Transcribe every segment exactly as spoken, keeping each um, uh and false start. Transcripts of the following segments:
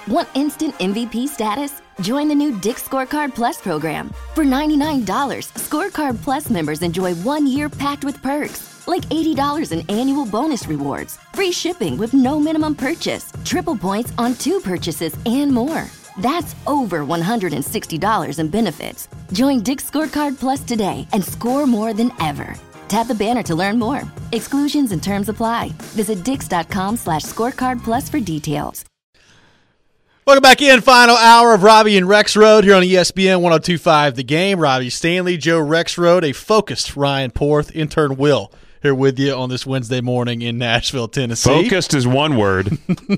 Want instant M V P status? Join the new Dick's Scorecard Plus program. For ninety-nine dollars, Scorecard Plus members enjoy one year packed with perks, like eighty dollars in annual bonus rewards, free shipping with no minimum purchase, triple points on two purchases, and more. That's over one hundred sixty dollars in benefits. Join Dick's Scorecard Plus today and score more than ever. Tap the banner to learn more. Exclusions and terms apply. Visit dix.com slash scorecard plus for details. Welcome back in. Final hour of Robbie and Rexrode here on E S P N one oh two point five The Game. Robbie Stanley, Joe Rexrode, a focused Ryan Porth, intern Will here with you on this Wednesday morning in Nashville, Tennessee. Focused is one word.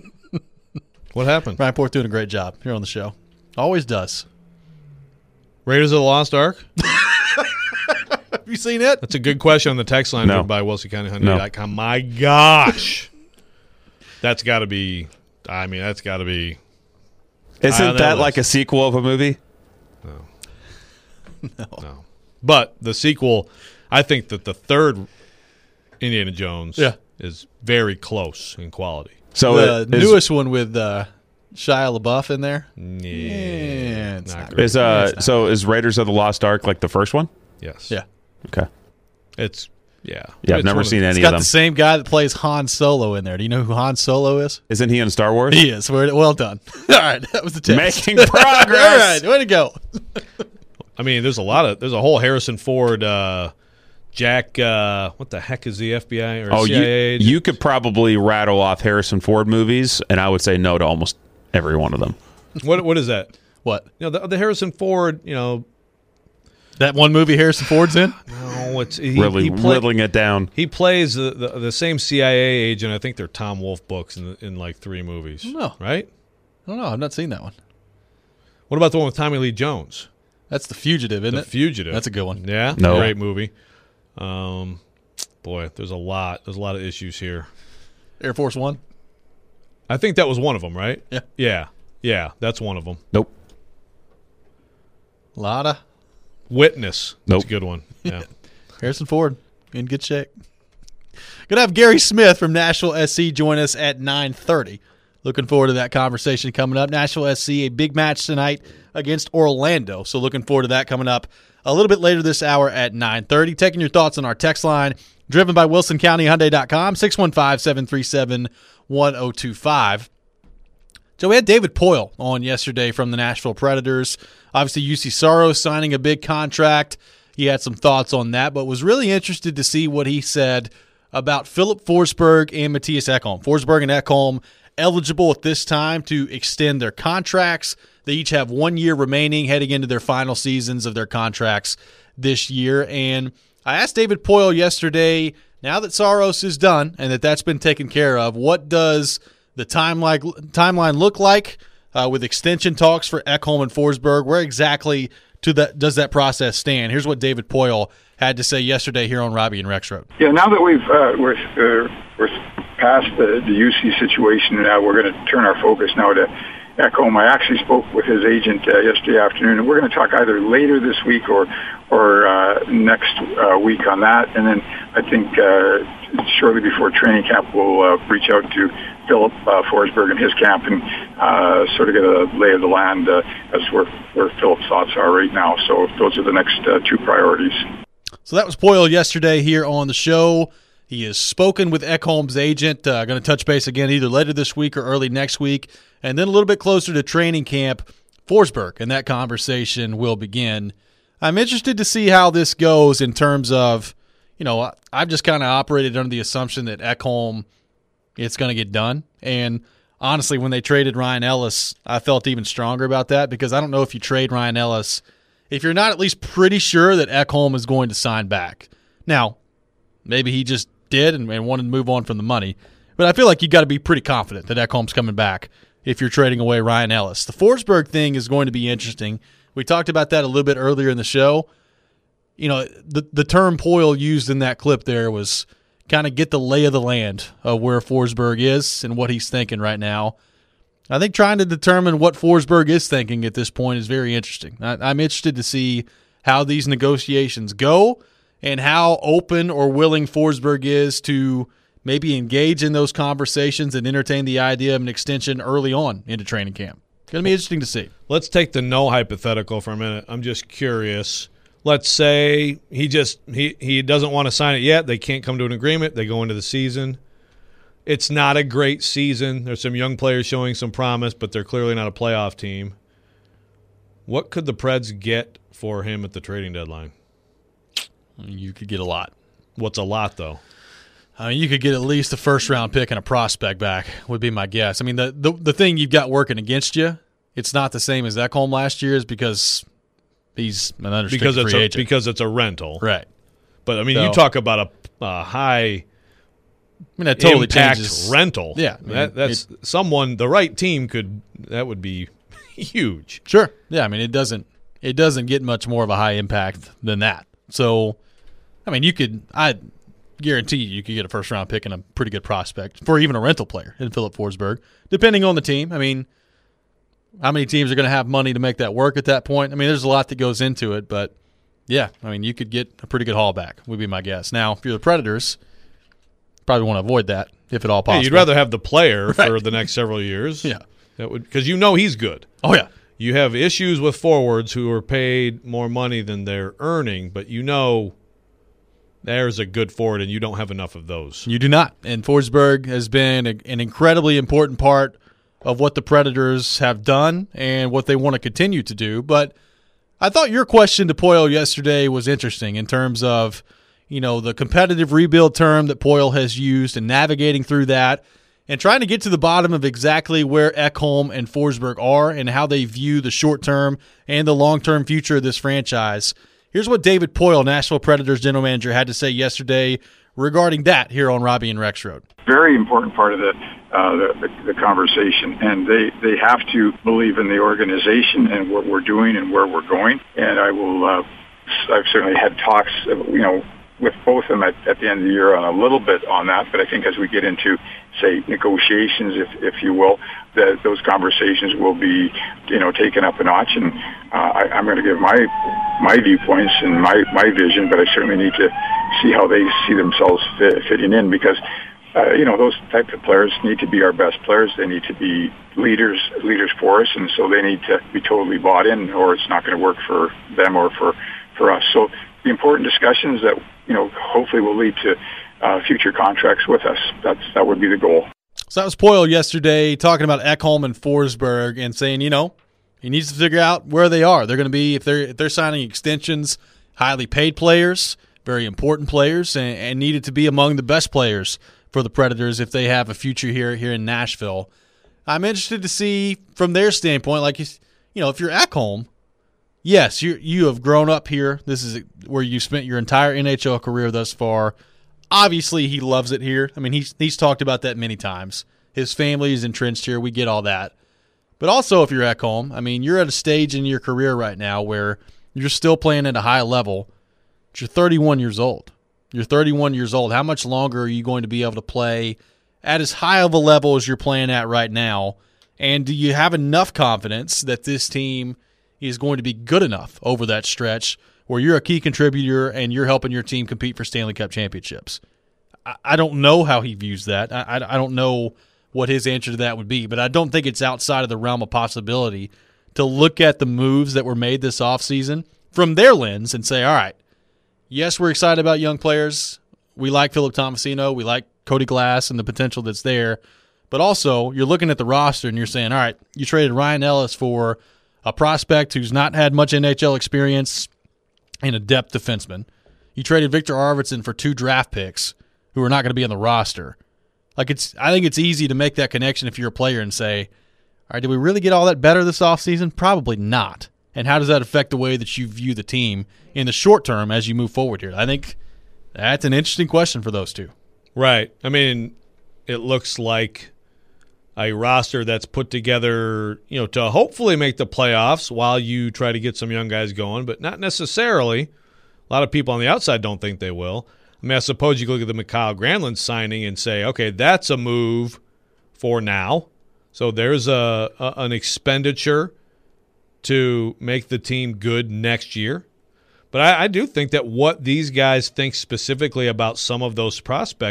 What happened? Ryan Porth doing a great job here on the show. Always does. Raiders of the Lost Ark? Have you seen it? That's a good question on the text line No. by Wilson County Hyundai dot com. No. My gosh. That's got to be, I mean, that's got to be. Isn't that like a sequel of a movie? No. No. No. But the sequel, I think that the third Indiana Jones yeah. is very close in quality. So the is, newest one with uh, Shia LaBeouf in there? Yeah. yeah it's not not great. is uh so is Raiders of the Lost Ark like the first one? Yes. Yeah. Okay. It's, yeah. Yeah, I've It's never one seen of, any It's of got them. the same guy that plays Han Solo in there. Do you know who Han Solo is? Isn't he in Star Wars? He is. Well done. All right. That was the test. Making progress. All right. Way to go. I mean, there's a lot of, there's a whole Harrison Ford, uh, Jack, uh, what the heck is the F B I or Oh, C I A you, agent? you could probably rattle off Harrison Ford movies, and I would say no to almost every one of them. What What is that? What? You know, the, the Harrison Ford, you know. That one movie Harrison Ford's in? No, it's he, really he play, whittling it down. He plays the, the the same C I A agent. I think they're Tom Wolfe books in in like three movies. No. Right? I don't know. I've not seen that one. What about the one with Tommy Lee Jones? That's The Fugitive, isn't The it? Fugitive. That's a good one. Yeah, No. great movie. Um, boy, there's a lot. There's a lot of issues here. Air Force One? I think that was one of them, right? Yeah. Yeah, yeah, that's one of them. Nope. Lotta. Witness. Nope. That's a good one. Yeah. Harrison Ford in good shape. Going to have Gary Smith from Nashville S C join us at nine thirty. Looking forward to that conversation coming up. Nashville S C, a big match tonight against Orlando. So looking forward to that coming up a little bit later this hour at nine thirty. Taking your thoughts on our text line, driven by Wilson County Hyundai dot com, six one five, seven three seven, one oh two five. So we had David Poile on yesterday from the Nashville Predators. Obviously, U C Saros signing a big contract. He had some thoughts on that, but was really interested to see what he said about Philip Forsberg and Matthias Ekholm. Forsberg and Ekholm eligible at this time to extend their contracts. They each have one year remaining heading into their final seasons of their contracts this year. And I asked David Poile yesterday, now that Saros is done and that that's been taken care of, what does the timeline timeline look like uh, with extension talks for Ekholm and Forsberg? Where exactly to that does that process stand? Here's what David Poile had to say yesterday here on Robbie and Rexrode. Yeah, now that we've uh, we're uh, we're past the, the U C situation, now we're going to turn our focus now to Ekholm. I actually spoke with his agent uh, yesterday afternoon, and we're going to talk either later this week or or uh, next uh, week on that. And then I think uh, shortly before training camp, we'll uh, reach out to Philip uh, Forsberg and his camp and uh, sort of get a lay of the land uh, as where where Philip's thoughts are right now. So those are the next uh, two priorities. So that was Poile yesterday here on the show. He has spoken with Ekholm's agent. Uh, going to touch base again either later this week or early next week. And then a little bit closer to training camp, Forsberg, and that conversation will begin. I'm interested to see how this goes in terms of, you know, I've just kind of operated under the assumption that Ekholm, it's going to get done. And honestly, when they traded Ryan Ellis, I felt even stronger about that because I don't know if you trade Ryan Ellis if you're not at least pretty sure that Ekholm is going to sign back. Now, maybe he just did and, and wanted to move on from the money, but I feel like you got to be pretty confident that Ekholm's coming back if you're trading away Ryan Ellis. The Forsberg thing is going to be interesting. We talked about that a little bit earlier in the show. You know, the the term Poile used in that clip there was kind of get the lay of the land of where Forsberg is and what he's thinking right now. I think trying to determine what Forsberg is thinking at this point is very interesting. I, I'm interested to see how these negotiations go and how open or willing Forsberg is to maybe engage in those conversations and entertain the idea of an extension early on into training camp. Going to be interesting to see. Let's take the no hypothetical for a minute. I'm just curious. Let's say he just he, he doesn't want to sign it yet. They can't come to an agreement. They go into the season. It's not a great season. There's some young players showing some promise, but they're clearly not a playoff team. What could the Preds get for him at the trading deadline? You could get a lot. What's a lot, though? I mean, you could get at least a first-round pick and a prospect back, would be my guess. I mean, the, the the thing you've got working against you, it's not the same as Ekholm last year, is because he's an unrestricted because it's free a, agent. Because it's a rental. Right. But, I mean, So, you talk about a, a high I mean, that totally impact changes. rental. Yeah. I mean, that, that's it- someone, the right team could, that would be huge. Sure. Yeah, I mean, it doesn't it doesn't get much more of a high impact than that. So, I mean, you could – I guarantee you you could get a first-round pick and a pretty good prospect for even a rental player in Philip Forsberg, depending on the team. I mean, how many teams are going to have money to make that work at that point? I mean, there's a lot that goes into it, but, yeah, I mean, you could get a pretty good haul back would be my guess. Now, if you're the Predators, probably want to avoid that if at all possible. Yeah, you'd rather have the player Right. for the next several years. Yeah. That would because you know he's good. Oh, yeah. You have issues with forwards who are paid more money than they're earning, but you know there's a good forward, and you don't have enough of those. You do not. And Forsberg has been a, an incredibly important part of what the Predators have done and what they want to continue to do. But I thought your question to Poyle yesterday was interesting in terms of, you know, the competitive rebuild term that Poyle has used and navigating through that and trying to get to the bottom of exactly where Ekholm and Forsberg are and how they view the short-term and the long-term future of this franchise. Here's what David Poyle, Nashville Predators general manager, had to say yesterday regarding that here on Robbie and Rex Road. Very important part of the, uh, the, the the conversation, and they they have to believe in the organization and what we're doing and where we're going. And I will. Uh, I've certainly had talks, you know, with both of them at, at the end of the year on a little bit on that. But I think as we get into, say, negotiations, if if you will, that those conversations will be, you know, taken up a notch. And uh, I, I'm going to give my my viewpoints and my my vision, but I certainly need to see how they see themselves fit, fitting in because. Uh, you know, those type of players need to be our best players. They need to be leaders, leaders for us, and so they need to be totally bought in, or it's not going to work for them or for, for us. So the important discussions that, you know, hopefully will lead to uh, future contracts with us. That's that would be the goal. So that was Poyle yesterday talking about Ekholm and Forsberg and saying, you know, he needs to figure out where they are. They're going to be, if they're if they're signing extensions, highly paid players, very important players, and, and needed to be among the best players for the Predators if they have a future here here in Nashville. I'm interested to see from their standpoint, like, you know, if you're Ekholm, yes, you you have grown up here. This is where you spent your entire N H L career thus far. Obviously, he loves it here. I mean, he's he's talked about that many times. His family is entrenched here. We get all that. But also, if you're Ekholm, I mean, you're at a stage in your career right now where you're still playing at a high level, but you're thirty-one years old. You're thirty-one years old. How much longer are you going to be able to play at as high of a level as you're playing at right now? And do you have enough confidence that this team is going to be good enough over that stretch where you're a key contributor and you're helping your team compete for Stanley Cup championships? I, I don't know how he views that. I, I, I don't know what his answer to that would be, but I don't think it's outside of the realm of possibility to look at the moves that were made this offseason from their lens and say, all right, yes, we're excited about young players. We like Philip Tomasino. We like Cody Glass and the potential that's there. But also, you're looking at the roster and you're saying, all right, you traded Ryan Ellis for a prospect who's not had much N H L experience and a depth defenseman. You traded Victor Arvidsson for two draft picks who are not going to be on the roster. Like, it's, I think it's easy to make that connection if you're a player and say, all right, did we really get all that better this offseason? Probably not. And how does that affect the way that you view the team in the short term as you move forward here? I think that's an interesting question for those two. Right. I mean, it looks like a roster that's put together, you know, to hopefully make the playoffs while you try to get some young guys going, but not necessarily. A lot of people on the outside don't think they will. I mean, I suppose you could look at the Mikhail Granlund signing and say, okay, that's a move for now. So there's a, a an expenditure to make the team good next year. But I, I do think that what these guys think specifically about some of those prospects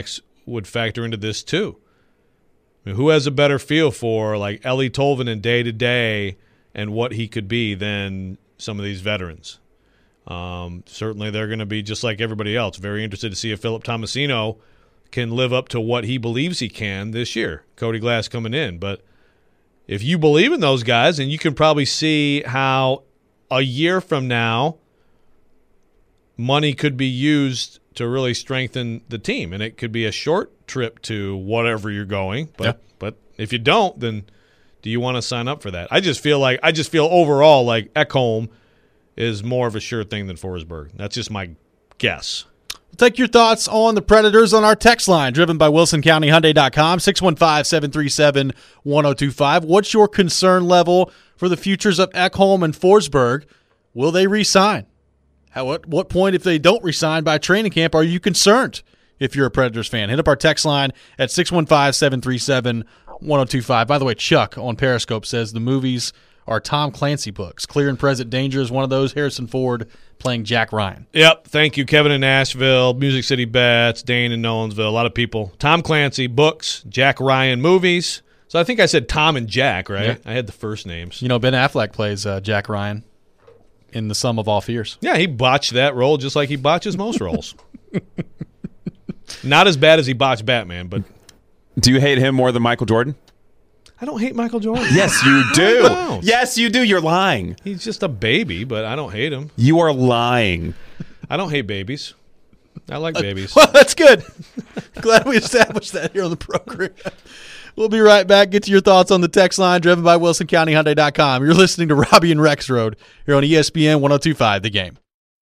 would factor into this too. I mean, who has a better feel for like Eeli Tolvanen day to day and what he could be than some of these veterans? Um, certainly they're going to be just like everybody else, very interested to see if Philip Tomasino can live up to what he believes he can this year. Cody Glass coming in. But if you believe in those guys, and you can probably see how a year from now money could be used to really strengthen the team. And it could be a short trip to whatever you're going. But yeah. but if you don't, then do you want to sign up for that? I just feel like I just feel overall like Ekholm is more of a sure thing than Forsberg. That's just my guess. We'll take your thoughts on the Predators on our text line, driven by Wilson County Hyundai dot com, six one five, seven three seven, one oh two five. What's your concern level for the futures of Ekholm and Forsberg? Will they re-sign? How, at what point, if they don't re-sign by training camp, are you concerned if you're a Predators fan? Hit up our text line at six one five, seven three seven, one oh two five. By the way, Chuck on Periscope says the movies are Tom Clancy books. Clear and Present Danger is one of those. Harrison Ford playing Jack Ryan. Yep. Thank you, Kevin in Nashville, Music City Bets, Dane in Nolensville, a lot of people. Tom Clancy books, Jack Ryan movies. So I think I said Tom and Jack, right? Yeah. I had the first names. You know, Ben Affleck plays uh, Jack Ryan in The Sum of All Fears. Yeah, he botched that role just like he botches most roles. Not as bad as he botched Batman, but Do you hate him more than Michael Jordan? I don't hate Michael Jordan. Yes, you do. don't. Yes, you do. You're lying. He's just a baby, but I don't hate him. You are lying. I don't hate babies. I like babies. Well, that's good. Glad we established that here on the program. We'll be right back. Get to your thoughts on the text line, driven by Wilson County Hyundai dot com. You're listening to Robbie and Rex Road here on E S P N one oh two five, The Game.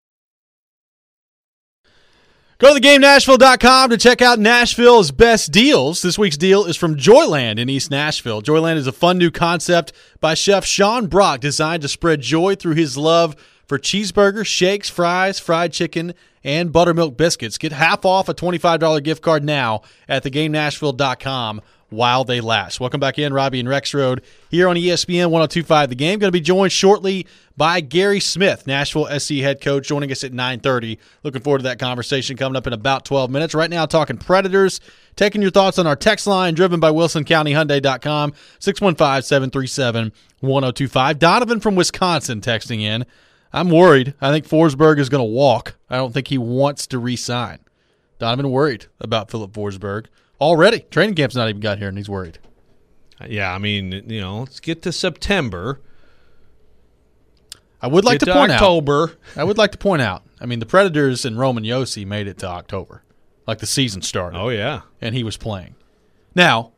Go to the game nashville dot com to check out Nashville's best deals. This week's deal is from Joyland in East Nashville. Joyland is a fun new concept by Chef Sean Brock designed to spread joy through his love for cheeseburgers, shakes, fries, fried chicken, and buttermilk biscuits. Get half off a twenty-five dollars gift card now at the game nashville dot com while they last. Welcome back in, Robbie and Rex Road here on E S P N one oh two five The Game. Going to be joined shortly by Gary Smith, Nashville S C head coach, joining us at nine thirty. Looking forward to that conversation coming up in about twelve minutes. Right now, talking Predators. Taking your thoughts on our text line, driven by Wilson County Hyundai dot com, six one five, seven three seven, one oh two five. Donovan from Wisconsin texting in. I'm worried. I think Forsberg is going to walk. I don't think he wants to re-sign. Donovan worried about Philip Forsberg. Already. Training camp's not even got here, and he's worried. Yeah, I mean, you know, let's get to September. I would like get to to point October. out. I would like to point out. I mean, the Predators and Roman Josi made it to October, like the season started. Oh, yeah. And he was playing. Now,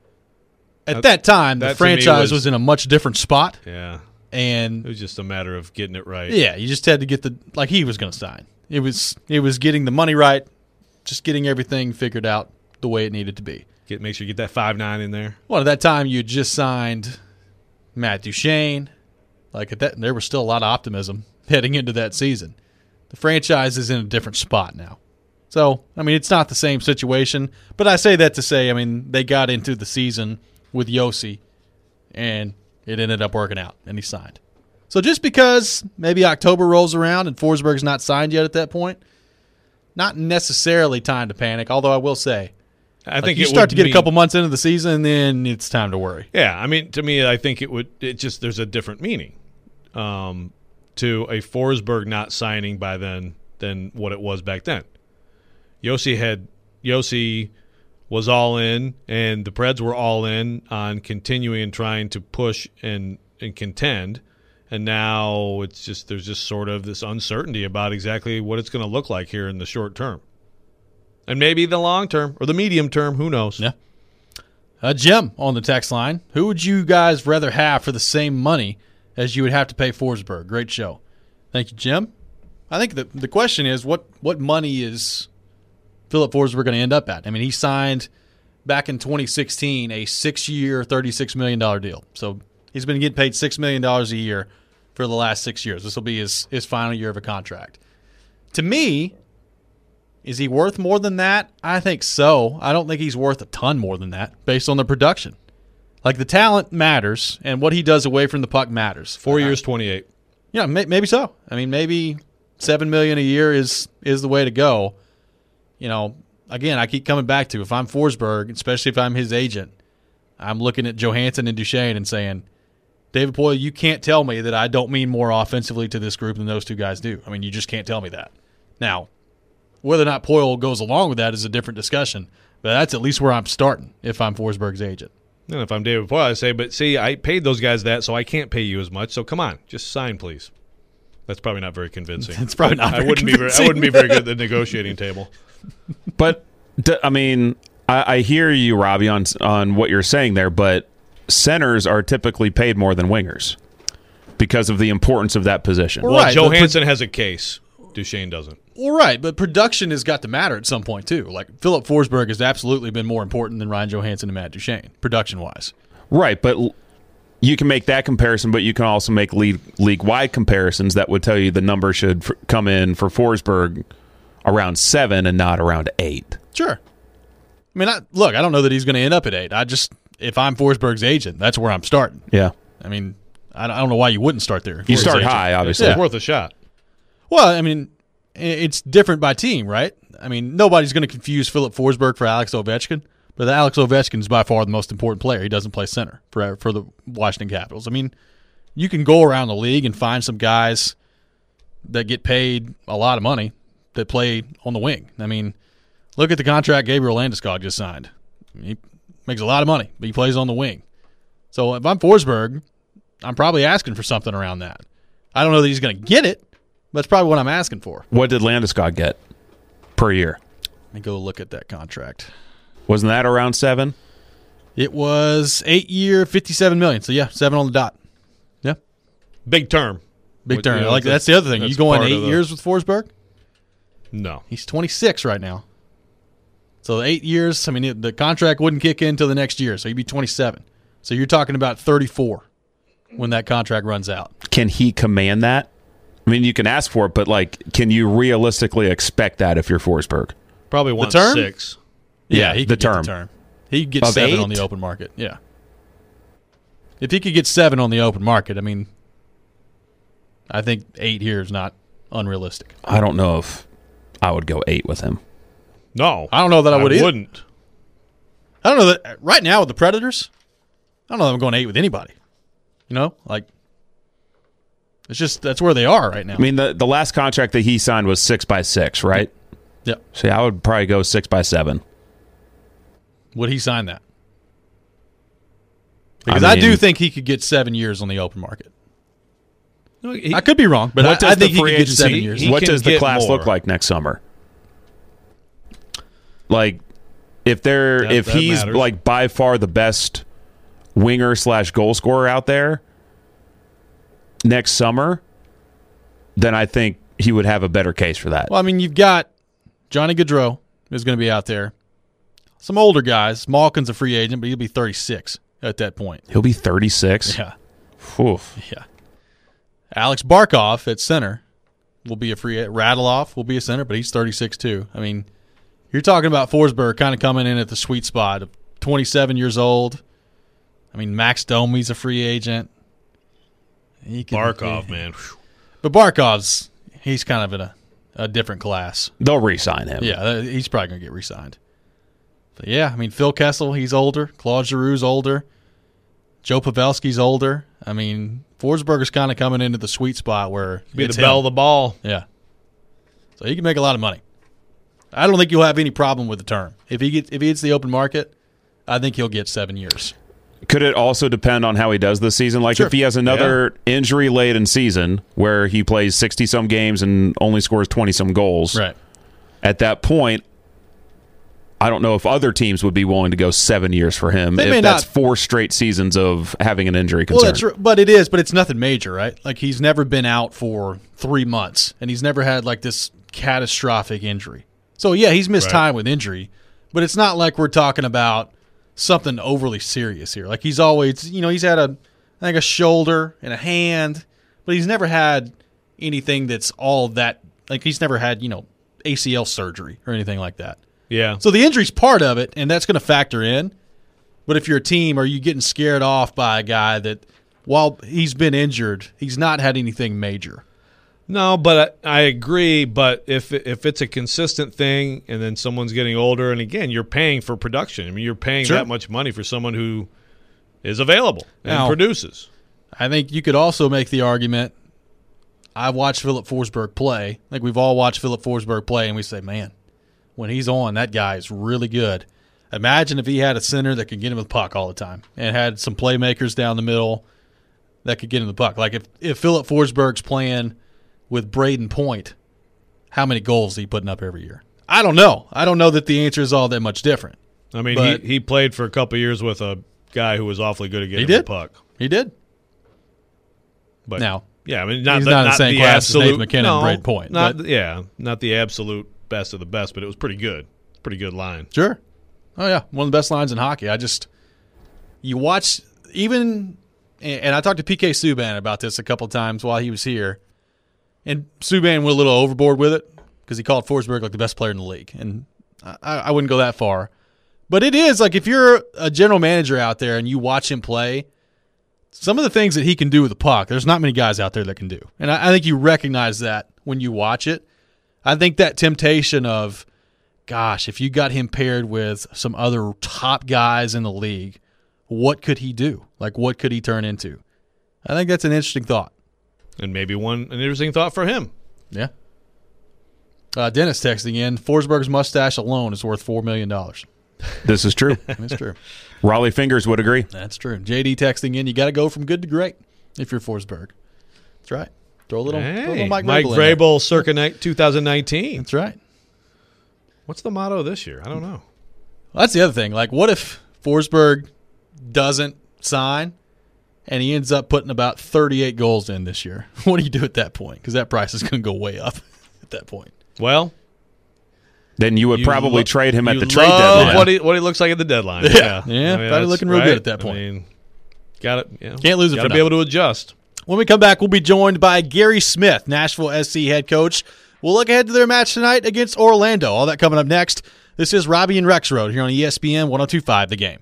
at That- that time, that the to me franchise was- was in a much different spot. Yeah. And It was just a matter of getting it right. yeah, you just had to get the like he was going to sign. It was it was getting the money right, just getting everything figured out the way it needed to be. Get Make sure you get that five nine in there. Well, at that time you had just signed Matt Duchene. Like at that, there was still a lot of optimism heading into that season. The franchise is in a different spot now. So, I mean, it's not the same situation, but I say that to say, I mean, they got into the season with Josi, and it ended up working out, and he signed. So just because maybe October rolls around and Forsberg's not signed yet at that point, not necessarily time to panic, although I will say, I like think you it start would to get mean- a couple months into the season, and then it's time to worry. Yeah, I mean, to me, I think it would. It just there's a different meaning um, to a Forsberg not signing by then than what it was back then. Josi had Josi was all in, and the Preds were all in on continuing and trying to push and and contend. And now it's just there's just sort of this uncertainty about exactly what it's going to look like here in the short term. And maybe the long term or the medium term, who knows? Yeah. Uh, Jim on the text line. Who would you guys rather have for the same money as you would have to pay Forsberg? Great show. Thank you, Jim. I think the the question is what what money is Philip Forsberg going to end up at? I mean, he signed back in twenty sixteen a six-year, thirty-six million dollars deal. So he's been getting paid six million dollars a year for the last six years. This will be his, his final year of a contract. To me, is he worth more than that? I think so. I don't think he's worth a ton more than that based on the production. Like, the talent matters, and what he does away from the puck matters. Four years, twenty-eight. Yeah, may, maybe so. I mean, maybe seven million dollars a year is is the way to go. You know, again, I keep coming back to if I'm Forsberg, especially if I'm his agent, I'm looking at Johansson and Duchesne and saying, David Poile, you can't tell me that I don't mean more offensively to this group than those two guys do. I mean, you just can't tell me that. Now, whether or not Poile goes along with that is a different discussion, but that's at least where I'm starting if I'm Forsberg's agent. And if I'm David Poile, I say, but see, I paid those guys that, so I can't pay you as much. So come on, just sign, please. That's probably not very convincing. It's probably not. I Very wouldn't convincing. be. Very, I wouldn't be very good at the negotiating table. But d- I mean, I, I hear you, Robbie, on on what you're saying there. But centers are typically paid more than wingers because of the importance of that position. Well, Well, right, Johansson has a case. Duchesne doesn't. Well, right, but production has got to matter at some point too. Like Philip Forsberg has absolutely been more important than Ryan Johansson and Matt Duchesne, production-wise. Right, but l- you can make that comparison, but you can also make league, league-wide comparisons that would tell you the number should f- come in for Forsberg around seven and not around eight. Sure. I mean, I, look, I don't know that he's going to end up at eight. I just, if I'm Forsberg's agent, that's where I'm starting. Yeah. I mean, I don't I don't know why you wouldn't start there. if You you're his start agent. high, obviously. It's worth a shot. Well, I mean, i- it's different by team, right? I mean, nobody's going to confuse Philip Forsberg for Alex Ovechkin, but Alex Ovechkin is by far the most important player. He doesn't play center for for the Washington Capitals. I mean, you can go around the league and find some guys that get paid a lot of money that play on the wing. I mean, look at the contract Gabriel Landeskog just signed. He makes a lot of money, but he plays on the wing. So if I'm Forsberg, I'm probably asking for something around that. I don't know that he's going to get it, but that's probably what I'm asking for. What did Landeskog get per year? Let me go look at that contract. Wasn't that around seven? It was eight year, fifty-seven million. So yeah, seven on the dot. Yeah, Big term. big With- turn. you know, like that's the other thing. You that's going part of eight the- years with Forsberg? No. He's twenty-six right now. So eight years. I mean, it, the contract wouldn't kick in until the next year, so he'd be twenty-seven. So you're talking about thirty-four when that contract runs out. Can he command that? I mean, you can ask for it, but like, can you realistically expect that if you're Forsberg? Probably wants term? six. Yeah, he the could get term. the term. He could get Of seven eight? on the open market. Yeah. If he could get seven on the open market, I mean, I think eight here is not unrealistic. I don't know if I would go eight with him. No. I don't know that I would either. wouldn't. I don't know that right now with the Predators, I don't know that I'm going eight with anybody. You know, like it's just that's where they are right now. I mean, the, the last contract that he signed was six by six, right? yeah. See, I would probably go six by seven. Would he sign that? Because I, mean- do think he could get seven years on the open market. No, he- I could be wrong, but What I, does I think the he free could get agency- seven years. he what can does the get class more. look like next summer? Like, if they're That- if that he's matters. like by far the best winger slash goal scorer out there next summer, then I think he would have a better case for that. Well, I mean, you've got Johnny Gaudreau is going to be out there. Some older guys. Malkin's a free agent, but he'll be thirty-six at that point. He'll be thirty-six. Yeah, Oof. yeah. Alex Barkov at center will be a free. Radulov will be a center, but he's thirty-six too. I mean, you're talking about Forsberg kind of coming in at the sweet spot of twenty-seven years old. I mean, Max Domi's a free agent. He can- Barkov, man. Whew. But Barkov's he's kind of in a, a different class. They'll re-sign him. Yeah, uh, he's probably going to get re-signed. But yeah, I mean, Phil Kessel, he's older. Claude Giroux's older. Joe Pavelski's older. I mean, Forsberg's kind of coming into the sweet spot where Be it's the bell him. of the ball. Yeah. So he can make a lot of money. I don't think you'll have any problem with the term. If he gets if he hits the open market, I think he'll get seven years. Could it also depend on how he does this season? Like Sure. if he has another injury late in season where he plays sixty some games and only scores twenty some goals. Right. At that point, I don't know if other teams would be willing to go seven years for him They if may that's not. four straight seasons of having an injury Well, concern. that's true, but it is, but it's nothing major, right? Like he's never been out for three months, and he's never had like this catastrophic injury. So yeah, he's missed Right. time with injury, but it's not like we're talking about something overly serious here. Like he's always, you know, he's had a, I think a shoulder and a hand, but he's never had anything that's all that. Like he's never had, you know, A C L surgery or anything like that. Yeah. So the injury's part of it, and that's going to factor in. But if you're a team, are you getting scared off by a guy that, while he's been injured, he's not had anything major? No, but I, I agree. But if if it's a consistent thing, and then someone's getting older, and again, you're paying for production. I mean, you're paying Sure. that much money for someone who is available and Now, produces. I think you could also make the argument. I've watched Philip Forsberg play. I think we've all watched Philip Forsberg play, and we say, man, when he's on, that guy is really good. Imagine if he had a center that could get him the puck all the time and had some playmakers down the middle that could get him the puck. Like if, if Philip Forsberg's playing with Braden Point, how many goals is he putting up every year? I don't know. I don't know that the answer is all that much different. I mean, But- he, he played for a couple of years with a guy who was awfully good at getting He did. the puck. He did. But Now, yeah, I mean, not he's the, not in the not same the class as absolute, Nathan McKinnon no, and Braden Point, Not, but- yeah, not the absolute best of the best, but it was pretty good. Pretty good line. Sure. Oh, yeah. One of the best lines in hockey. I just – you watch – even – and I talked to P K Subban about this a couple times while he was here, and Subban went a little overboard with it because he called Forsberg like the best player in the league, and I, I wouldn't go that far. But it is, like, if you're a general manager out there and you watch him play, some of the things that he can do with the puck, there's not many guys out there that can do. And I, I think you recognize that when you watch it. I think that temptation of – gosh, if you got him paired with some other top guys in the league, what could he do? Like, what could he turn into? I think that's an interesting thought. And maybe one an interesting thought for him. Yeah. Uh, Dennis texting in, Forsberg's mustache alone is worth four million dollars. This is true. That's true. Raleigh Fingers would agree. That's true. J D texting in, you got to go from good to great if you're Forsberg. That's right. Throw a little, Hey, throw a little Mike, Mike Vrabel in there. Vrabel circa ni- twenty nineteen. That's right. What's the motto this year? I don't know. Well, that's the other thing. Like, what if Forsberg doesn't sign and he ends up putting about thirty-eight goals in this year? What do you do at that point? Because that price is going to go way up at that point. Well, Then you would you probably lo- trade him at you the trade love deadline. What he what he looks like at the deadline. Yeah. Yeah, Yeah, probably that's looking real good right. at that point. I mean, got it. You know, Can't lose it Got for to be able nothing. to adjust. When we come back, we'll be joined by Gary Smith, Nashville S C head coach. We'll look ahead to their match tonight against Orlando. All that coming up next. This is Robbie and Rex Road here on E S P N one oh two point five The Game.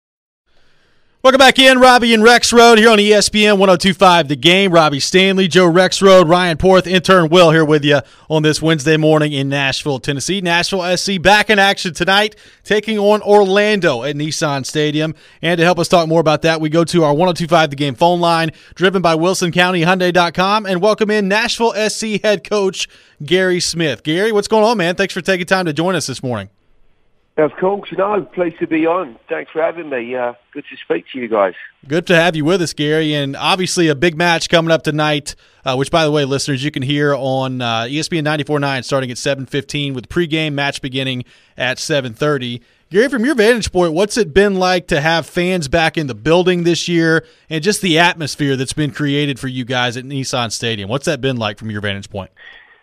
Welcome back in, Robbie and Rex Road here on E S P N one oh two point five The Game. Robbie Stanley, Joe Rex Road, Ryan Porth, intern Will here with you on this Wednesday morning in Nashville, Tennessee. Nashville S C back in action tonight, taking on Orlando at Nissan Stadium. And to help us talk more about that, we go to our one oh two point five The Game phone line, driven by Wilson County Hyundai dot com, and welcome in Nashville S C head coach Gary Smith. Gary, what's going on, man? Thanks for taking time to join us this morning. Of course, no, pleased to be on. Thanks for having me. Uh, good to speak to you guys. Good to have you with us, Gary, and obviously a big match coming up tonight, uh, which, by the way, listeners, you can hear on uh, E S P N ninety-four point nine starting at seven fifteen with pregame match beginning at seven thirty. Gary, from your vantage point, what's it been like to have fans back in the building this year and just the atmosphere that's been created for you guys at Nissan Stadium? What's that been like from your vantage point?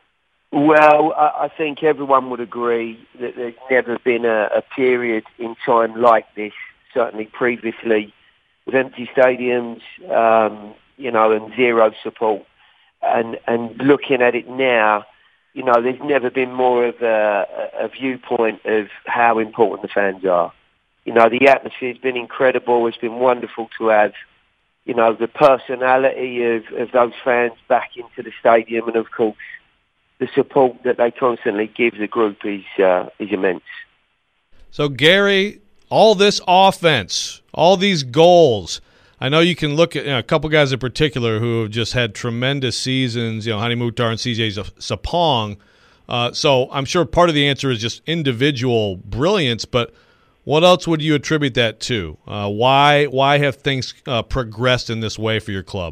Well, I, I think everyone would agree that there's never been a, a period in time like this, certainly previously, with empty stadiums, um, you know, and zero support. And, and looking at it now, you know, there's never been more of a, a viewpoint of how important the fans are. You know, the atmosphere's been incredible. It's been wonderful to have, you know, the personality of, of those fans back into the stadium, and of course, the support that they constantly give the group is uh, is immense. So, Gary, all this offense, all these goals, I know you can look at you know, a couple guys in particular who have just had tremendous seasons, you know, Hani Mukhtar and C J Sapong. Uh, so I'm sure part of the answer is just individual brilliance, but what else would you attribute that to? Uh, why why have things uh, progressed in this way for your club?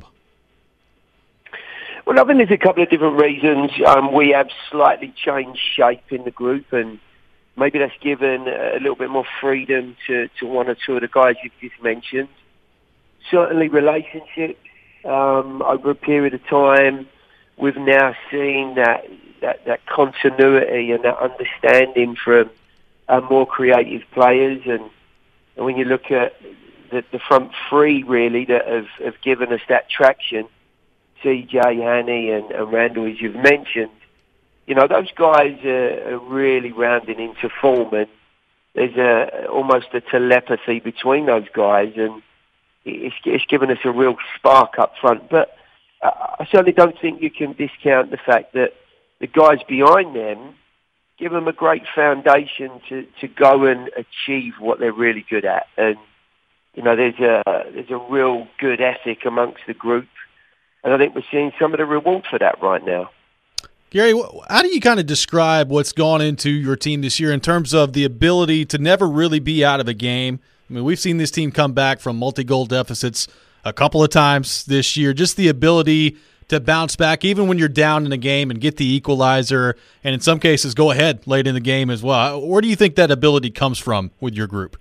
Well, I think there's a couple of different reasons. Um, we have slightly changed shape in the group, and maybe that's given a little bit more freedom to, to one or two of the guys you've just mentioned. Certainly relationships um, over a period of time. We've now seen that, that, that continuity and that understanding from our more creative players. And, and when you look at the, the front three, really, that have, have given us that traction, C J, Hani, and, and Randall, as you've mentioned, you know, those guys are, are really rounding into form, and there's a, almost a telepathy between those guys, and it's, it's given us a real spark up front. But I certainly don't think you can discount the fact that the guys behind them give them a great foundation to, to go and achieve what they're really good at. And, you know, there's a, there's a real good ethic amongst the group. And I think we're seeing some of the reward for that right now. Gary, how do you kind of describe what's gone into your team this year in terms of the ability to never really be out of a game? I mean, we've seen this team come back from multi-goal deficits a couple of times this year. Just the ability to bounce back even when you're down in a game and get the equalizer, and in some cases go ahead late in the game as well. Where do you think that ability comes from with your group?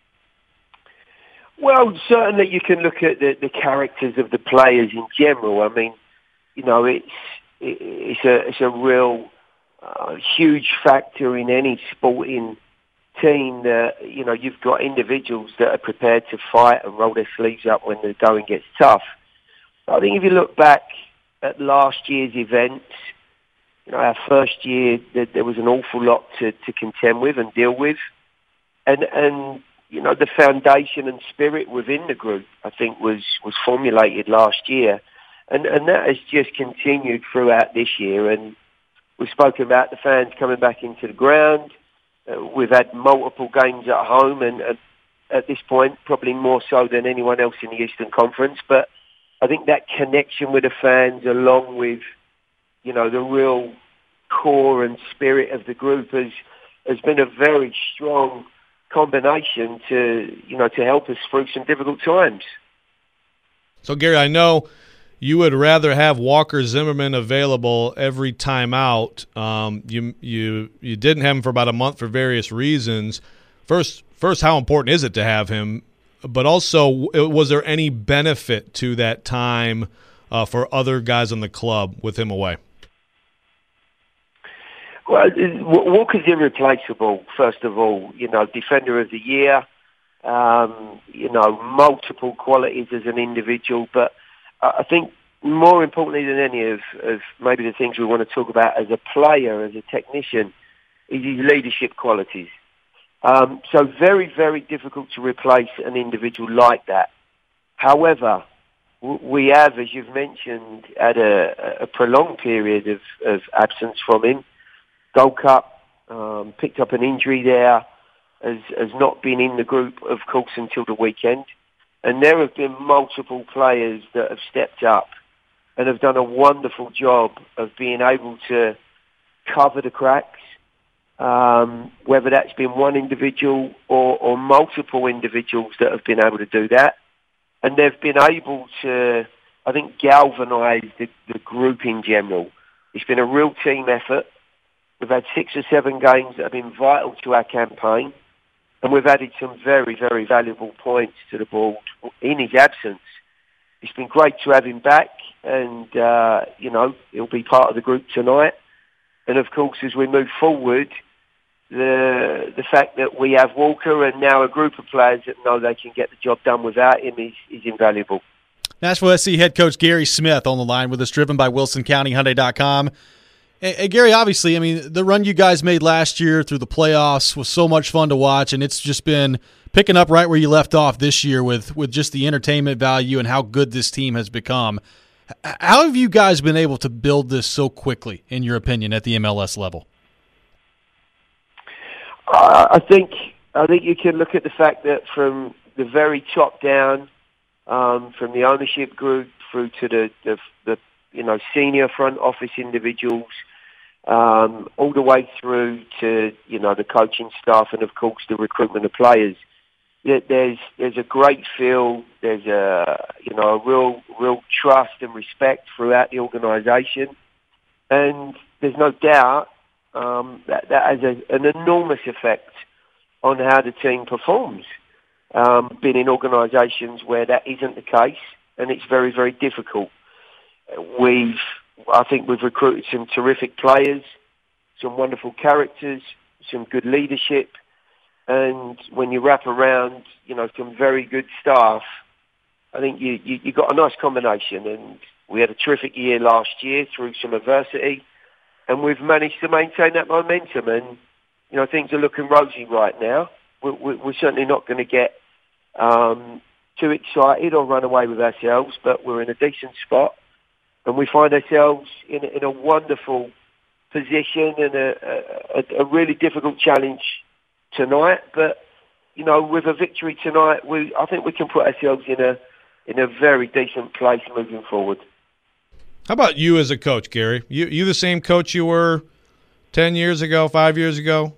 Well, certainly you can look at the, the characters of the players in general. I mean, you know, it's it, it's a it's a real uh, huge factor in any sporting team that, you know, you've got individuals that are prepared to fight and roll their sleeves up when the going gets tough. I think if you look back at last year's events, you know, our first year, there, there was an awful lot to, to contend with and deal with. And, and, you know, the foundation and spirit within the group, I think, was, was formulated last year. And, and that has just continued throughout this year. And we've spoken about the fans coming back into the ground. Uh, we've had multiple games at home, and uh, at this point, probably more so than anyone else in the Eastern Conference. But I think that connection with the fans, along with, you know, the real core and spirit of the group, has has been a very strong combination to, you know, to help us through some difficult times. So, Gary, I know you would rather have Walker Zimmerman available every time out. Um, you you you didn't have him for about a month for various reasons. First, first, how important is it to have him? But also, was there any benefit to that time uh, for other guys on the club with him away? Well, Walker's irreplaceable, first of all. You know, defender of the year, um, you know, multiple qualities as an individual. But I think more importantly than any of, of maybe the things we want to talk about as a player, as a technician, is his leadership qualities. Um, so very, very difficult to replace an individual like that. However, w- we have, as you've mentioned, had a, a prolonged period of, of absence from him. Gold Cup, um, picked up an injury there, has, has not been in the group, of course, until the weekend. And there have been multiple players that have stepped up and have done a wonderful job of being able to cover the cracks, um, whether that's been one individual or, or multiple individuals that have been able to do that. And they've been able to, I think, galvanise the, the group in general. It's been a real team effort. We've had six or seven games that have been vital to our campaign. And we've added some very, very valuable points to the board in his absence. It's been great to have him back, and, uh, you know, he'll be part of the group tonight. And, of course, as we move forward, the the fact that we have Walker and now a group of players that know they can get the job done without him is, is invaluable. Nashville S C head coach Gary Smith on the line with us, driven by Wilson County Hyundai dot com. Hey, hey, Gary, obviously, I mean, the run you guys made last year through the playoffs was so much fun to watch, and it's just been picking up right where you left off this year with, with just the entertainment value and how good this team has become. How have you guys been able to build this so quickly, in your opinion, at the M L S level? Uh, I think I think you can look at the fact that from the very top down, um, from the ownership group through to the, the, the you know senior front office individuals, um, all the way through to you know the coaching staff and of course the recruitment of players. There's there's a great feel. There's a you know a real real trust and respect throughout the organisation, and there's no doubt. Um, that, that has a, an enormous effect on how the team performs. Um, been in organisations where that isn't the case, and it's very, very difficult. We've, I think, we've recruited some terrific players, some wonderful characters, some good leadership, and when you wrap around, you know, some very good staff, I think you you, you got a nice combination. And we had a terrific year last year through some adversity. And we've managed to maintain that momentum, and you know things are looking rosy right now. We're, we're certainly not going to get um, too excited or run away with ourselves, but we're in a decent spot, and we find ourselves in, in a wonderful position and a, a, a really difficult challenge tonight. But, you know, with a victory tonight, we I think we can put ourselves in a in a very decent place moving forward. How about you as a coach, Gary? You you the same coach you were ten years ago, five years ago?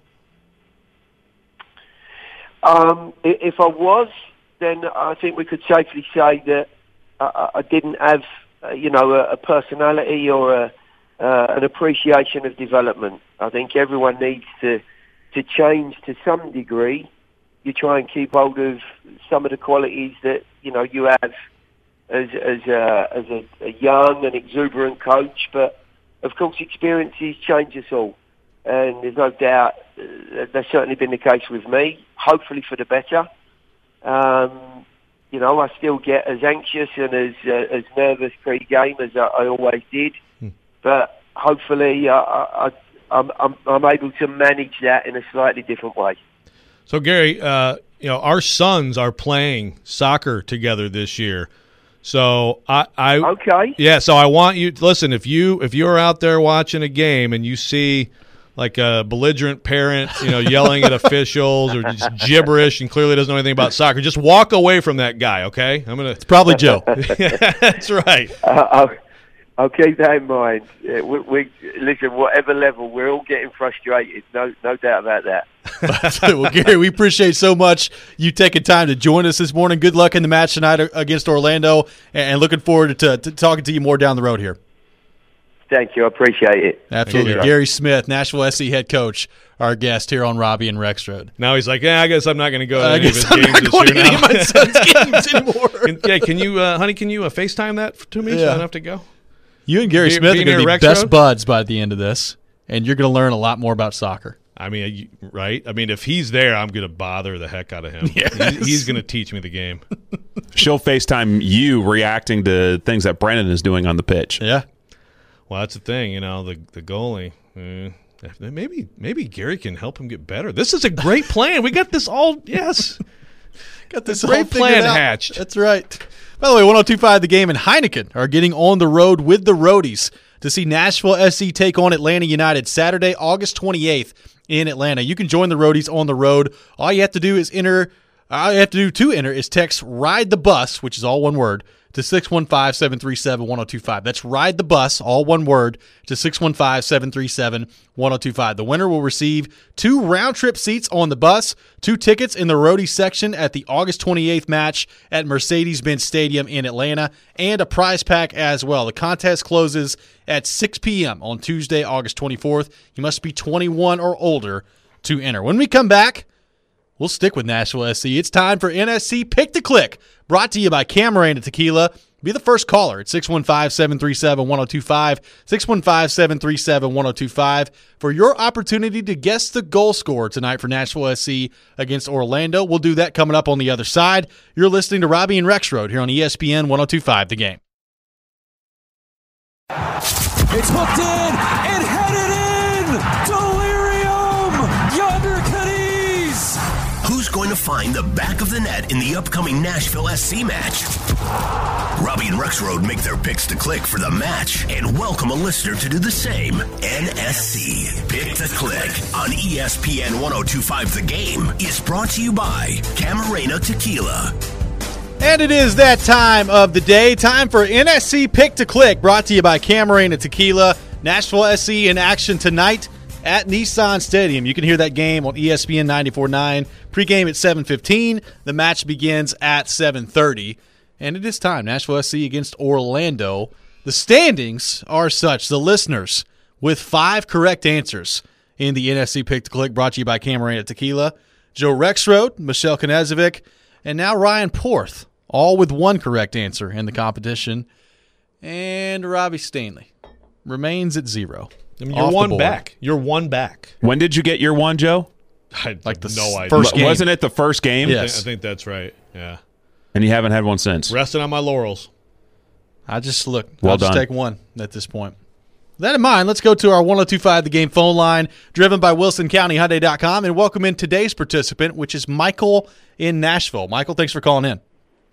Um, if I was, then I think we could safely say that I, I didn't have, uh, you know, a, a personality or a, uh, an appreciation of development. I think everyone needs to to change to some degree. You try and keep hold of some of the qualities that you know you have as as a, as a, a young and exuberant coach, but of course experiences change us all. And there's no doubt uh, that's certainly been the case with me, hopefully for the better. Um, you know, I still get as anxious and as uh, as nervous pre-game as I, I always did. Hmm. But hopefully uh, I, I'm, I'm, I'm able to manage that in a slightly different way. So, Gary, uh, you know, our sons are playing soccer together this year. So I, I okay, yeah. So I want you to listen. If you if you're out there watching a game and you see like a belligerent parent, you know, yelling at officials or just gibberish and clearly doesn't know anything about soccer, just walk away from that guy. Okay, I'm gonna. It's probably Joe. That's right. Uh, I'll, I'll keep that in mind. Uh, we, we listen. Whatever level, we're all getting frustrated. No, no doubt about that. Well, Gary, we appreciate so much you taking time to join us this morning. Good luck in the match tonight against Orlando, and looking forward to, to talking to you more down the road here. Thank you. I appreciate it. Absolutely. Gary Smith, Nashville S C head coach, our guest here on Robbie and Rexroad. Now he's like, yeah, I guess I'm not going to go to uh, any of his I'm games not this going year to any now. of my son's games anymore. Can, yeah, can you, uh, honey, can you uh, FaceTime that to me so I don't have to go? You and Gary Be, Smith are going to be Rex best Road? buds by the end of this, and you're going to learn a lot more about soccer. I mean, you- right? I mean, if he's there, I'm going to bother the heck out of him. Yes. He's, he's going to teach me the game. She'll FaceTime you reacting to things that Brennan is doing on the pitch. Yeah. Well, that's the thing, you know, the the goalie. eh, maybe maybe Gary can help him get better. This is a great plan. We got this all. Yes, Got this Great whole figured plan out. hatched. That's right. By the way, one oh two point five The Game and Heineken are getting on the road with the Roadies to see Nashville S C take on Atlanta United Saturday, August twenty-eighth in Atlanta. You can join the Roadies on the road. All you have to do is enter. All you have to do to enter is text "Ride the Bus," which is all one word, to six one five, seven three seven, one oh two five. That's Ride the Bus, all one word, to six one five, seven three seven, one oh two five. The winner will receive two round-trip seats on the bus, two tickets in the roadie section at the August twenty-eighth match at Mercedes-Benz Stadium in Atlanta, and a prize pack as well. The contest closes at six p.m. on Tuesday, August twenty-fourth. You must be twenty-one or older to enter. When we come back, we'll stick with Nashville S C. It's time for N S C Pick to Click, brought to you by Camarena Tequila. Be the first caller at six one five, seven three seven, one oh two five, six one five, seven three seven, one oh two five for your opportunity to guess the goal scorer tonight for Nashville S C against Orlando. We'll do that coming up on the other side. You're listening to Robbie and Rexroad here on E S P N one oh two point five The Game. It's hooked in and headed in. Delirium. Yonder Cadiz. Who's going to find the back of the net in the upcoming Nashville S C match? Robbie and Rexroad make their picks to click for the match and welcome a listener to do the same. N S C Pick to Click on E S P N one oh two point five The Game is brought to you by Camarena Tequila. And it is that time of the day. Time for N S C Pick to Click, brought to you by Camarena Tequila. Nashville S C in action tonight at Nissan Stadium. You can hear that game on E S P N ninety-four point nine. Pre-game at seven fifteen. The match begins at seven thirty. And it is time. Nashville S C against Orlando. The standings are such. The listeners with five correct answers in the N S C Pick to Click, brought to you by Camarena Tequila. Joe Rexroad, Michelle Knezovic, and now Ryan Porth, all with one correct answer in the competition. And Robbie Stanley remains at zero. I mean, you're Off the one board. back. You're one back. When did you get your one, Joe? I Like the no idea. first game. Wasn't it the first game? I Yes. think, I think that's right. Yeah. And you haven't had one since. Resting on my laurels. I just look. Well I'll just done. take one at this point. With that in mind, let's go to our one oh two point five The Game phone line, driven by Wilson County Hyundai dot com, and welcome in today's participant, which is Michael in Nashville. Michael, thanks for calling in.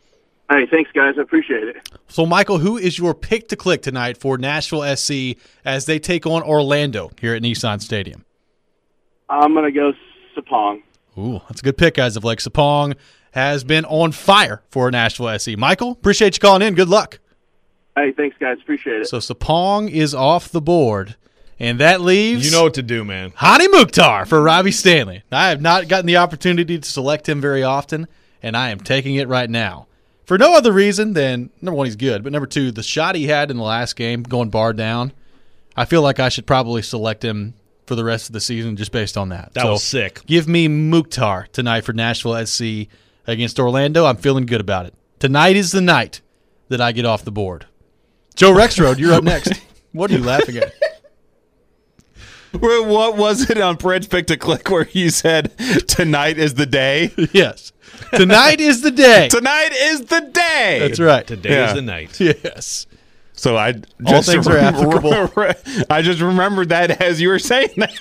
Hey, thanks, guys. I appreciate it. So, Michael, who is your pick to click tonight for Nashville S C as they take on Orlando here at Nissan Stadium? I'm going to go Sapong. Ooh, that's a good pick, guys. Of Lake Sapong has been on fire for Nashville S C. Michael, appreciate you calling in. Good luck. Hey, thanks, guys. Appreciate it. So, Sapong is off the board, and that leaves You know what to do, man. Hani Mukhtar for Robbie Stanley. I have not gotten the opportunity to select him very often, and I am taking it right now. For no other reason than, number one, he's good, but number two, the shot he had in the last game going bar down, I feel like I should probably select him for the rest of the season just based on that. That so was sick. Give me Mukhtar tonight for Nashville S C against Orlando. I'm feeling good about it. Tonight is the night that I get off the board. Joe Rexrode, you're up next. What are you laughing at? What was it on Fred's Pick to Click where you said tonight is the day? Yes. Tonight is the day. Tonight is the day. That's right. Today Yeah. is the night. Yes. So I just All things are applicable. I just remembered that as you were saying that.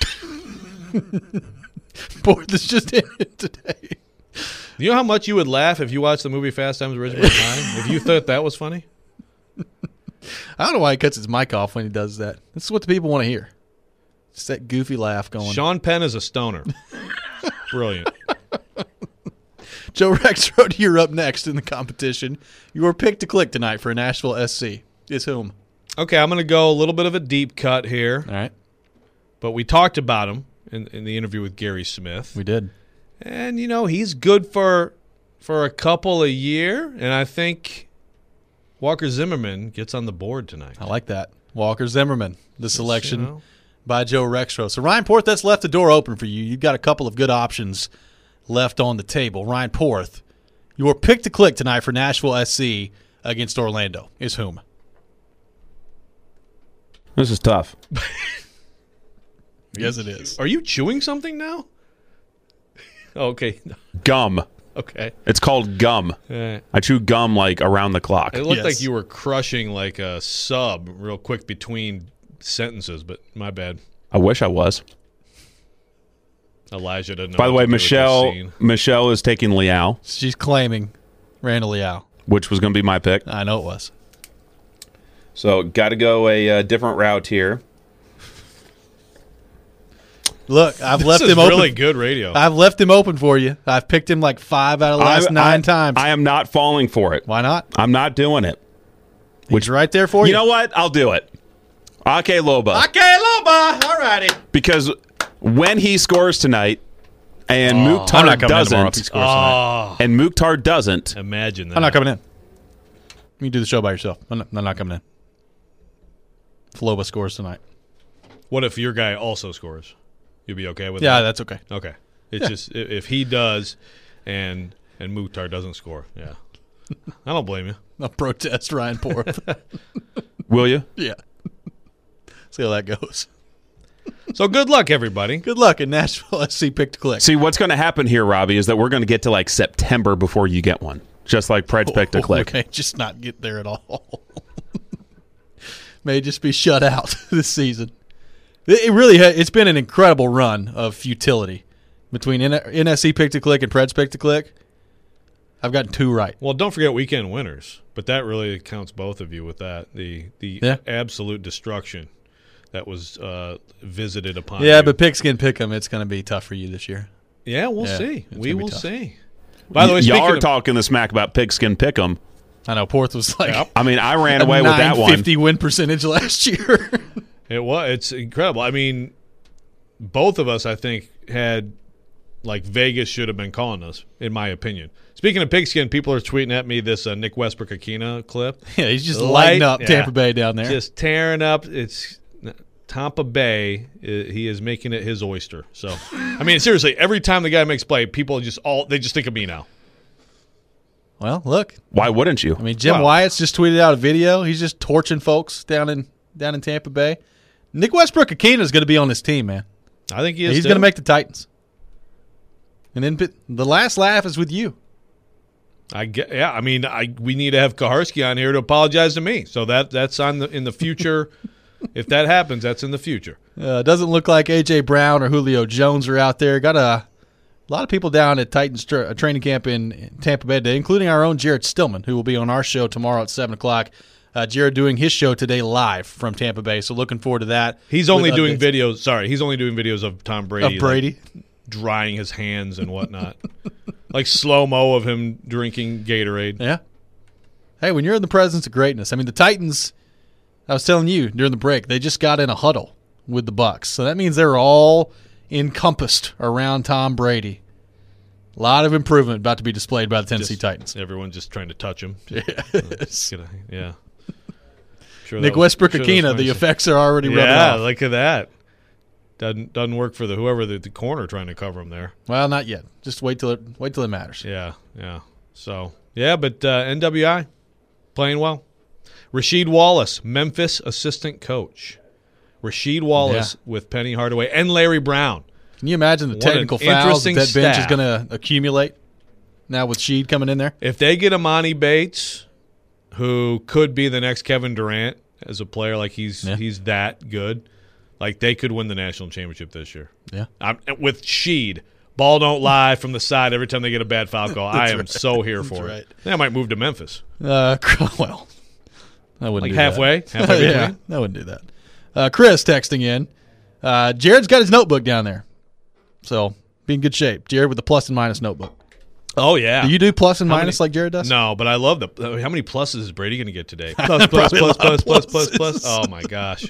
Boy, this just ended today. You know how much you would laugh if you watched the movie Fast Times at Ridgemont High? If you thought that was funny? I don't know why he cuts his mic off when he does that. This is what the people want to hear. Just that goofy laugh going. Sean Penn is a stoner. Brilliant. Joe Rexrode, you're up next in the competition. Your pick to click tonight for Nashville S C is whom? Okay, I'm going to go a little bit of a deep cut here. All right. But we talked about him in, in the interview with Gary Smith. We did. And, you know, he's good for for a couple a year. And I think Walker Zimmerman gets on the board tonight. I like that. Walker Zimmerman, the selection you know. by Joe Rexrode. So, Ryan Porth, that's left the door open for you. You've got a couple of good options left on the table. Ryan Porth, your pick to click tonight for Nashville S C against Orlando is whom? This is tough. Yes, it is. Are you chewing something now? Okay. Gum. Okay. It's called gum. Uh, I chew gum like around the clock. it looked Yes. like you were crushing like a sub real quick between sentences, but my bad. I wish I was. Elijah doesn't know. By the what way, to do with this Michelle scene. Michelle is taking Liao, She's claiming Randall Liao. which was going to be my pick. I know it was. So got to go a uh, different route here. Look, I've This left is him open. really good radio. I've left him open for you. I've picked him like five out of the last I- nine I- times. I am not falling for it. Why not? I'm not doing it. Which right there for you. You know what? I'll do it. Ake Loba. Okay, Loba. All righty. Because when he scores tonight and Mukhtar I'm not coming in tomorrow if he doesn't, scores tonight. Oh, and Mukhtar doesn't, imagine that. I'm not coming in. You do the show by yourself. I'm not, I'm not coming in. If Loba scores tonight. What if your guy also scores? You'll be okay with Yeah, that? that's okay. Okay. It's just i- if he does and and Mukhtar doesn't score, yeah. I don't blame you. I'll protest Ryan Porth. will you? Yeah. See how that goes. So good luck, everybody. Good luck in Nashville S C pick to click. See, what's going to happen here, Robbie, is that we're going to get to like September before you get one. Just like Pred's pick to click. Okay, just not get there at all. May just be shut out this season. It it really ha- it's been an incredible run of futility between N- NSC pick to click and Pred's pick to click. I've gotten two right. Well, don't forget weekend winners, but that really counts both of you with that. The the Yeah. absolute destruction that was uh, visited upon Yeah, you. but pigskin pick 'em, it's going to be tough for you this year. Yeah, we'll Yeah, see. it's We gonna be will tough. see. By the way, Y- speaking y'all are of, talking the smack about pigskin pick'em. I know Porth was like Yep. I mean, I ran a away with that one. nine fifty win percentage last year. it was it's incredible. I mean, both of us, I think, had like Vegas should have been calling us, in my opinion. Speaking of pigskin, people are tweeting at me this uh, Nick Westbrook Akina clip. Yeah, he's just Light- lighting up yeah. Tampa Bay down there. Just tearing up. It's Tampa Bay. uh, He is making it his oyster. So, I mean, seriously, every time the guy makes play, people just all they just think of me now. Well, look. Why wouldn't you? I mean, Jim Well- Wyatt's just tweeted out a video. He's just torching folks down in down in Tampa Bay. Nick Westbrook Akina is going to be on this team, man. I think he is. He's too. going to make the Titans. And then pi- the last laugh is with you. I get, yeah. I mean, I we need to have Kaharski on here to apologize to me. So that that's on the in the future. If that happens, that's in the future. Uh, doesn't look like A J Brown or Julio Jones are out there. Got a A lot of people down at Titans tra- training camp in Tampa Bay today, including our own Jared Stillman, who will be on our show tomorrow at seven o'clock. Uh, Jared doing his show today live from Tampa Bay, so looking forward to that. He's only doing updates. videos. Sorry, he's only doing videos of Tom Brady. Of Brady. Like, drying his hands and whatnot. Like slow-mo of him drinking Gatorade. Yeah. Hey, when you're in the presence of greatness, I mean, the Titans, I was telling you during the break, they just got in a huddle with the Bucs. So that means they're all encompassed around Tom Brady. A lot of improvement about to be displayed by the Tennessee just, Titans. Everyone just trying to touch him. Yes. Uh, yeah. Sure Nick was, Westbrook-Akina, sure the effects are already rubbing yeah, off. Yeah, look at that. Doesn't doesn't work for the whoever the, the corner trying to cover him there. Well, not yet. Just wait till it wait till it matters. Yeah, yeah. So yeah, but uh, N W I playing well. Rasheed Wallace, Memphis assistant coach. Rasheed Wallace Yeah. with Penny Hardaway and Larry Brown. Can you imagine the What an technical fouls that, interesting that bench is staff. going to accumulate now with Sheed coming in there? If they get Amani Bates, who could be the next Kevin Durant as a player, like he's Yeah. he's that good, like they could win the national championship this year. Yeah. I'm, with Sheed, ball don't lie from the side every time they get a bad foul call. I am right. so here That's for right. it. They might move to Memphis. Uh, well, I wouldn't Like do halfway? that. Halfway yeah, between? I wouldn't do that. Uh, Chris texting in. Uh, Jared's got his notebook down there. So be in good shape. Jared with the plus and minus notebook. Oh, yeah. Do you do plus and How minus many- like Jared does? No, but I love the. uh, How many pluses is Brady going to get today? Plus, plus, Probably a plus, lot of plus, plus, plus, pluses. plus. Oh, my gosh.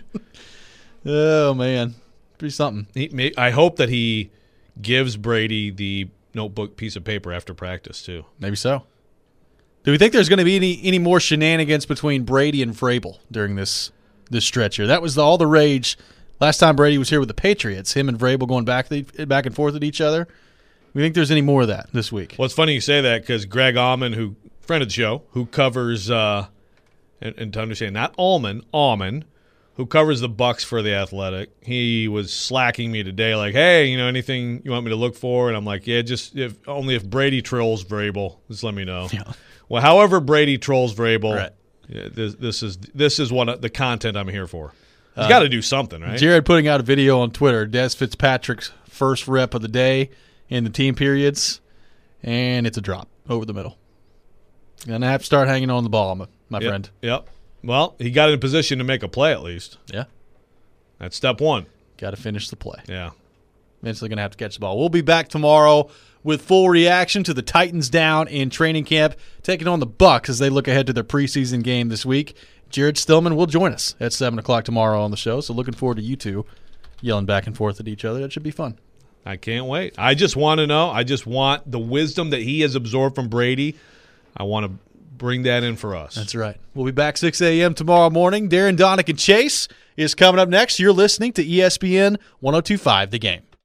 Oh, man. Pretty something. He, may, I hope that he gives Brady the notebook piece of paper after practice, too. Maybe so. Do we think there's going to be any, any more shenanigans between Brady and Vrabel during this this stretch here? That was the, all the rage last time Brady was here with the Patriots, him and Vrabel going back back and forth at each other. We think there's any more of that this week? Well, it's funny you say that because Greg Allman, who friend of the show, who covers uh, and, and to understand not Allman, Allman, who covers the Bucks for The Athletic, he was slacking me today, like, "Hey, you know, anything you want me to look for?" And I'm like, "Yeah, just if only if Brady trolls Vrabel, just let me know." Yeah. Well, however Brady trolls Vrabel, Right. yeah, this, this is this is what the content I'm here for. He's Uh, got to do something, right? Jared putting out a video on Twitter, Des Fitzpatrick's first rep of the day in the team periods, and it's a drop over the middle. Gonna have to start hanging on the ball, my, my Yep, friend. Yep. Well, he got in position to make a play at least. Yeah. That's step one. Got to finish the play. Yeah. Eventually going to have to catch the ball. We'll be back tomorrow with full reaction to the Titans down in training camp, taking on the Bucs as they look ahead to their preseason game this week. Jared Stillman will join us at seven o'clock tomorrow on the show, so looking forward to you two yelling back and forth at each other. That should be fun. I can't wait. I just want to know. I just want the wisdom that he has absorbed from Brady. I want to bring that in for us. That's right. We'll be back six a.m. tomorrow morning. Darren, Donick, and Chase is coming up next. You're listening to E S P N one oh two point five The Game.